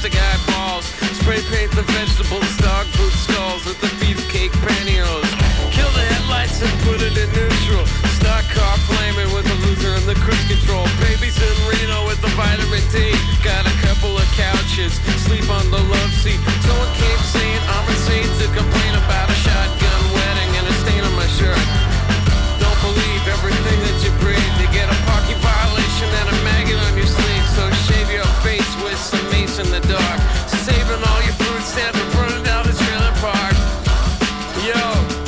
plastic eyeballs. Spray paint the vegetables, dog food skulls with the beefcake pantyhose. Kill the headlights and put it in neutral. Stock car flaming with the loser and the cruise control. Babies in Reno with the vitamin D. Got a couple of couches, sleep on the love seat. Someone came saying I'm insane to complain about a shotgun wedding and a stain on my shirt. Don't believe everything that you breathe. You get a parking violation and a maggot on your sleeve. So shave your face with some mace in the dark. Saving all your food stamps and burning down the trailer park. Yo,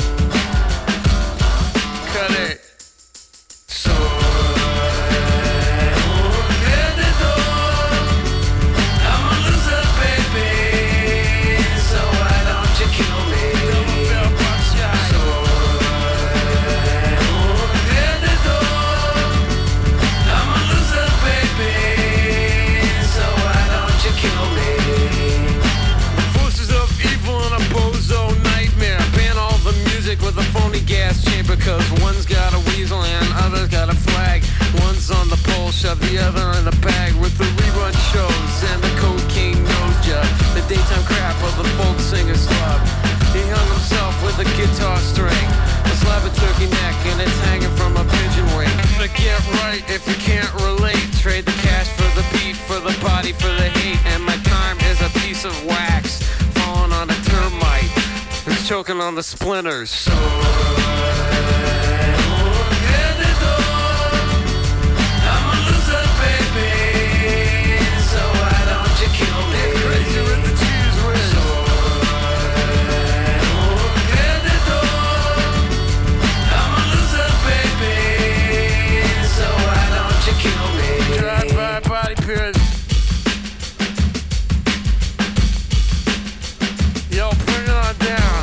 cut it. With a phony gas chamber, cause one's got a weasel and other's got a flag. One's on the pole, shove the other in a bag. With the rerun shows and the cocaine nose job, the daytime crap of the folk singer slub. He hung himself with a guitar string, a slab of turkey neck, and it's hanging from a pigeon wing. But get right if you can't relate. Trade the cash for the beat, for the body, for the hate. And my time is a piece of wax falling on a termite. It's choking on the splinters. So I'm a loser, baby. So why don't you kill me? Get crazy with the cheese whiz. So I'm a loser, baby. So why don't you kill me? Drive-by body pierce. Yo, bring it on down.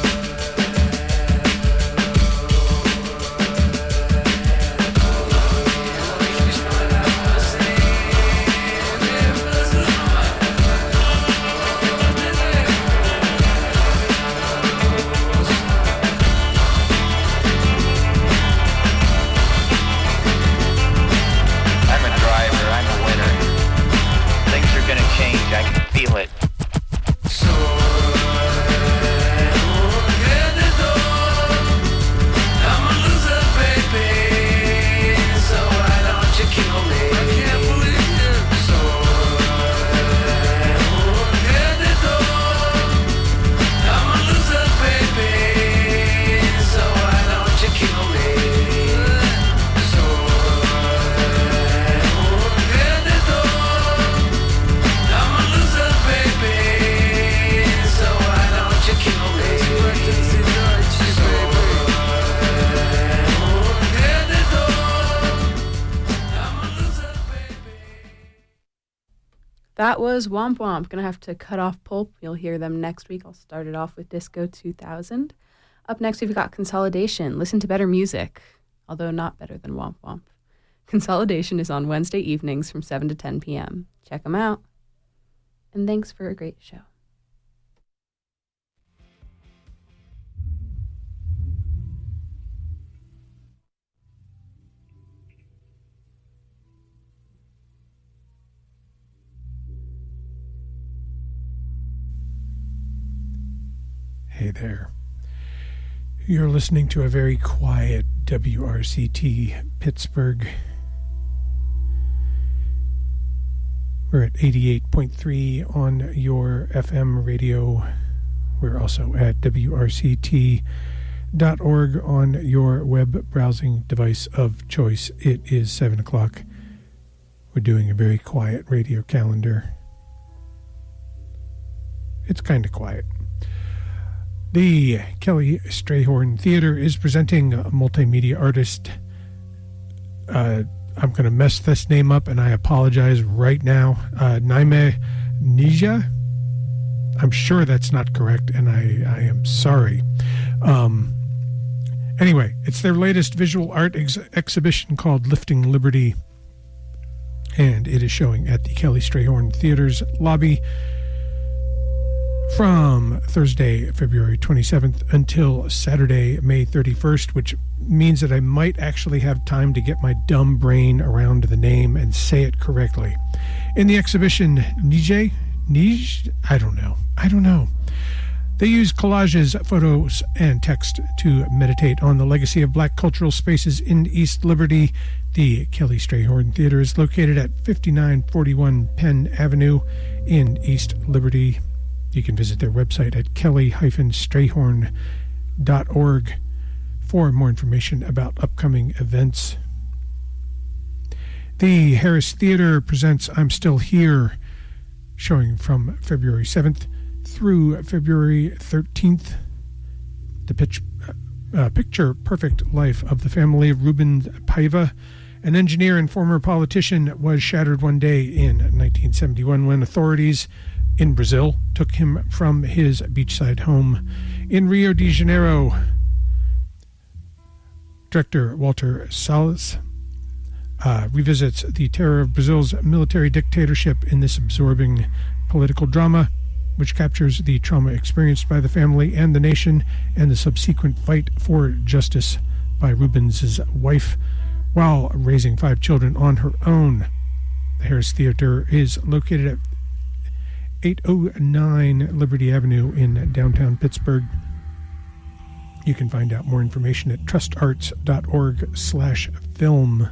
I can feel it. That was Womp Womp. Gonna have to cut off Pulp. You'll hear them next week. I'll start it off with Disco 2000. Up next, we've got Consolidation. Listen to better music, although not better than Womp Womp. Consolidation is on Wednesday evenings from 7 to 10 p.m. Check them out. And thanks for a great show. Hey there. You're listening to a very quiet WRCT Pittsburgh. We're at 88.3 on your FM radio. We're also at WRCT.org on your web browsing device of choice. It is 7 o'clock. We're doing a very quiet radio calendar. It's kind of quiet. The Kelly Strayhorn Theater is presenting a multimedia artist. I'm going to mess this name up, and I apologize right now. Naime Nija. I'm sure that's not correct, and I am sorry. Anyway, it's their latest visual art exhibition called Lifting Liberty, and it is showing at the Kelly Strayhorn Theater's lobby from Thursday, February 27th until Saturday, May 31st, which means that I might actually have time to get my dumb brain around the name and say it correctly. In the exhibition, Nije, niche? I don't know. They use collages, photos, and text to meditate on the legacy of black cultural spaces in East Liberty. The Kelly Strayhorn Theater is located at 5941 Penn Avenue in East Liberty. You can visit their website at kelly-strayhorn.org for more information about upcoming events. The Harris Theater presents I'm Still Here, showing from February 7th through February 13th. The picture perfect life of the family of Rubens Paiva, an engineer and former politician, was shattered one day in 1971 when authorities in Brazil took him from his beachside home in Rio de Janeiro. Director Walter Salles revisits the terror of Brazil's military dictatorship in this absorbing political drama, which captures the trauma experienced by the family and the nation and the subsequent fight for justice by Rubens' wife while raising 5 children on her own. The Harris Theater is located at 809 Liberty Avenue in downtown Pittsburgh. You can find out more information at trustarts.org/film.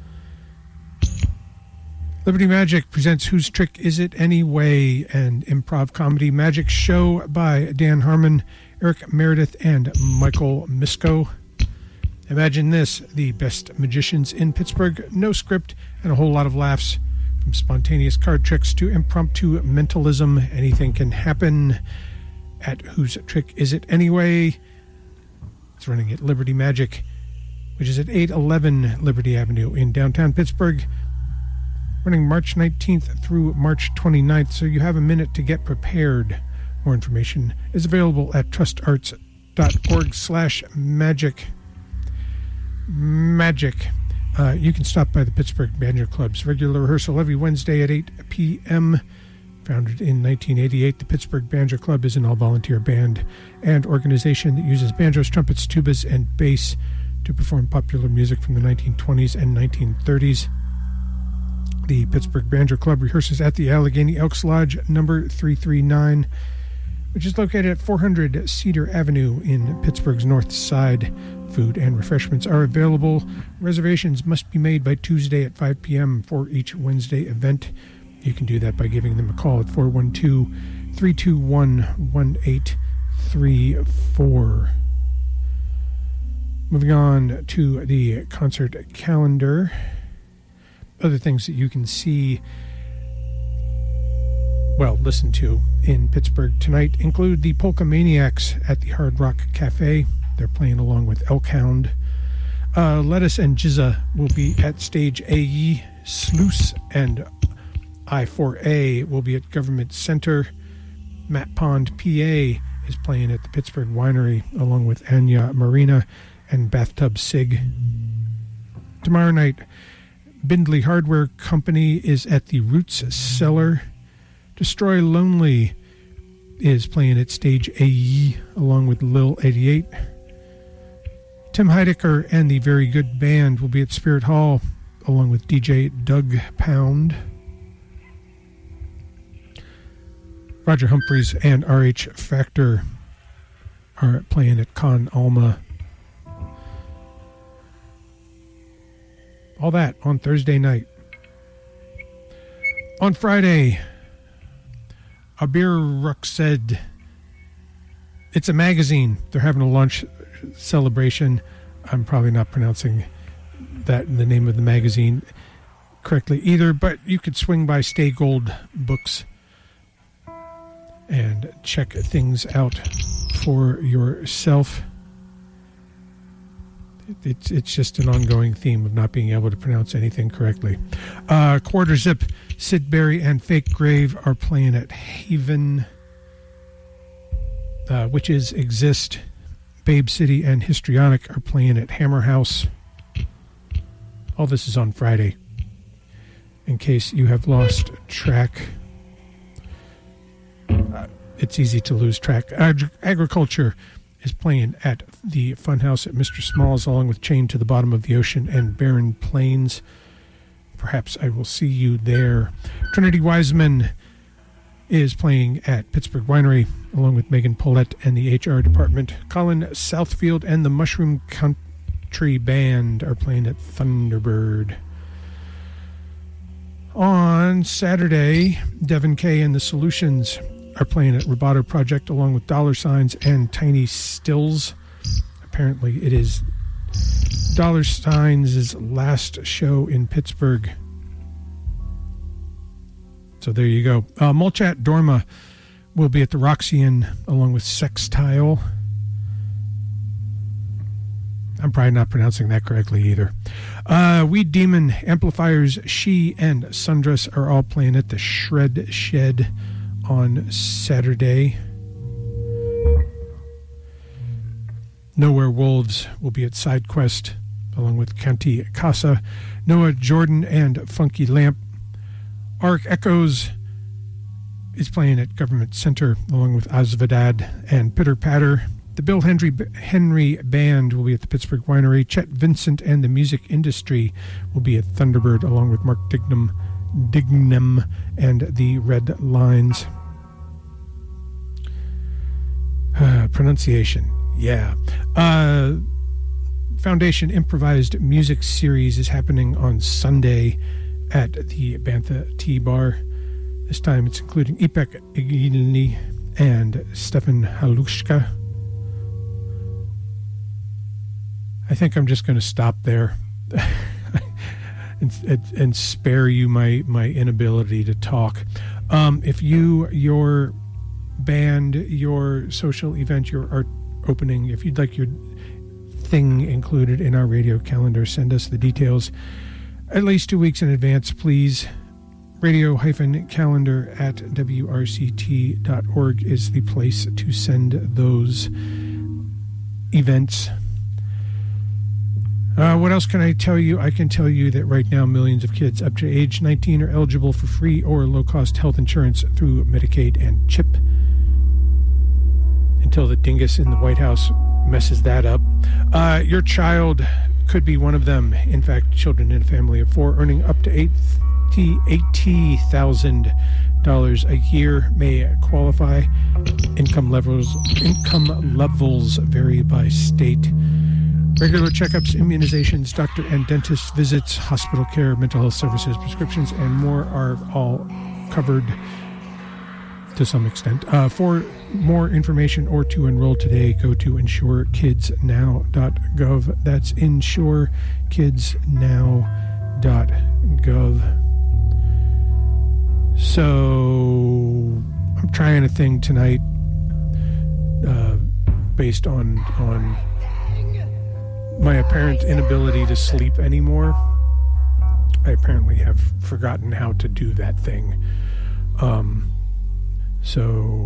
Liberty Magic presents Whose Trick Is It Anyway? An improv comedy magic show by Dan Harmon, Eric Meredith, and Michael Misko. Imagine this: the best magicians in Pittsburgh, no script, and a whole lot of laughs. From spontaneous card tricks to impromptu mentalism, anything can happen at Whose Trick Is It Anyway? It's running at Liberty Magic, which is at 811 Liberty Avenue in downtown Pittsburgh, running March 19th through March 29th, so you have a minute to get prepared. More information is available at trustarts.org/magic. You can stop by the Pittsburgh Banjo Club's regular rehearsal every Wednesday at 8 p.m. Founded in 1988, the Pittsburgh Banjo Club is an all-volunteer band and organization that uses banjos, trumpets, tubas, and bass to perform popular music from the 1920s and 1930s. The Pittsburgh Banjo Club rehearses at the Allegheny Elks Lodge number 339, which is located at 400 Cedar Avenue in Pittsburgh's North Side. Food and refreshments are available. Reservations must be made by Tuesday at 5 p.m. for each Wednesday event. You can do that by giving them a call at 412-321-1834. Moving on to the concert calendar. Other things that you can see, listen to in Pittsburgh tonight include the Polka Maniacs at the Hard Rock Cafe. They're playing along with Elkhound. Lettuce and Jizza will be at Stage AE. Sluice and I4A will be at Government Center. Matt Pond, PA, is playing at the Pittsburgh Winery along with Anya Marina and Bathtub Sig. Tomorrow night, Bindley Hardware Company is at the Roots Cellar. Destroy Lonely is playing at Stage AE along with Lil 88. Tim Heidecker and the Very Good Band will be at Spirit Hall along with DJ Doug Pound. Roger Humphreys and RH Factor are playing at Con Alma. All that on Thursday night. On Friday, Abir Ruxed. It's a magazine. They're having a launch celebration. I'm probably not pronouncing the name of the magazine correctly either, but you could swing by Stay Gold Books and check things out for yourself. It's just an ongoing theme of not being able to pronounce anything correctly. Quarter Zip, Sid Berry, and Fake Grave are playing at Haven. Witches Exist, Babe City, and Histrionic are playing at Hammer House. All this is on Friday, in case you have lost track. It's easy to lose track. Agriculture is playing at the Funhouse at Mr. Smalls, along with Chained to the Bottom of the Ocean and Barren Plains. Perhaps I will see you there. Trinity Wiseman is playing at Pittsburgh Winery, along with Megan Paulette and the HR department. Colin Southfield and the Mushroom Country Band are playing at Thunderbird. On Saturday, Devin Kay and the Solutions are playing at Roboto Project, along with Dollar Signs and Tiny Stills. Apparently, it is Dollar Signs' last show in Pittsburgh. So there you go. Mulchat Dorma will be at the Roxy-Inn along with Sextile. I'm probably not pronouncing that correctly either. Weed Demon, Amplifiers, She, and Sundress are all playing at the Shred Shed on Saturday. Nowhere Wolves will be at SideQuest along with County Casa. Noah Jordan and Funky Lamp. Arc Echoes is playing at Government Center along with Azvedad and Pitter Patter. The Bill Henry Band will be at the Pittsburgh Winery. Chet Vincent and the Music Industry will be at Thunderbird along with Mark Dignam and the Red Lines. Pronunciation, yeah. Foundation Improvised Music Series is happening on Sunday at the Bantha Tea Bar. This time it's including Ipek Igilny and Stefan Halushka. I think I'm just going to stop there and spare you my inability to talk. If your band, your social event, your art opening, if you'd like your thing included in our radio calendar, send us the details at least 2 weeks in advance, please. Radio-calendar at wrct.org is the place to send those events. What else can I tell you? I can tell you that right now millions of kids up to age 19 are eligible for free or low-cost health insurance through Medicaid and CHIP. Until the dingus in the White House messes that up. Your child could be one of them. In fact, children in a family of 4 earning up to $80,000 a year may qualify. Income levels vary by state. Regular checkups, immunizations, doctor and dentist visits, hospital care, mental health services, prescriptions, and more are all covered to some extent. For more information or to enroll today, go to insurekidsnow.gov. That's insurekidsnow.gov. So I'm trying a thing tonight based on my apparent inability to sleep anymore. I apparently have forgotten how to do that thing. So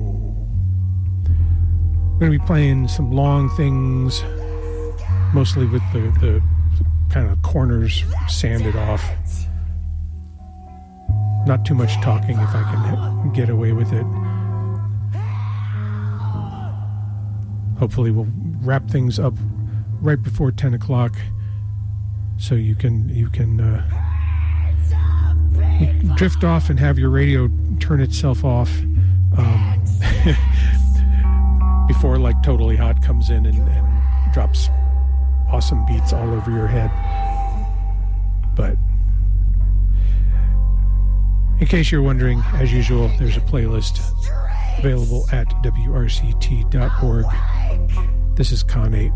I'm going to be playing some long things, mostly with the kind of corners sanded off. Not too much talking if I can get away with it. Hopefully we'll wrap things up right before 10 o'clock so you can drift off and have your radio turn itself off before like Totally Hot comes in and drops awesome beats all over your head. But in case you're wondering, as usual, there's a playlist available at wrct.org. This is Con 8.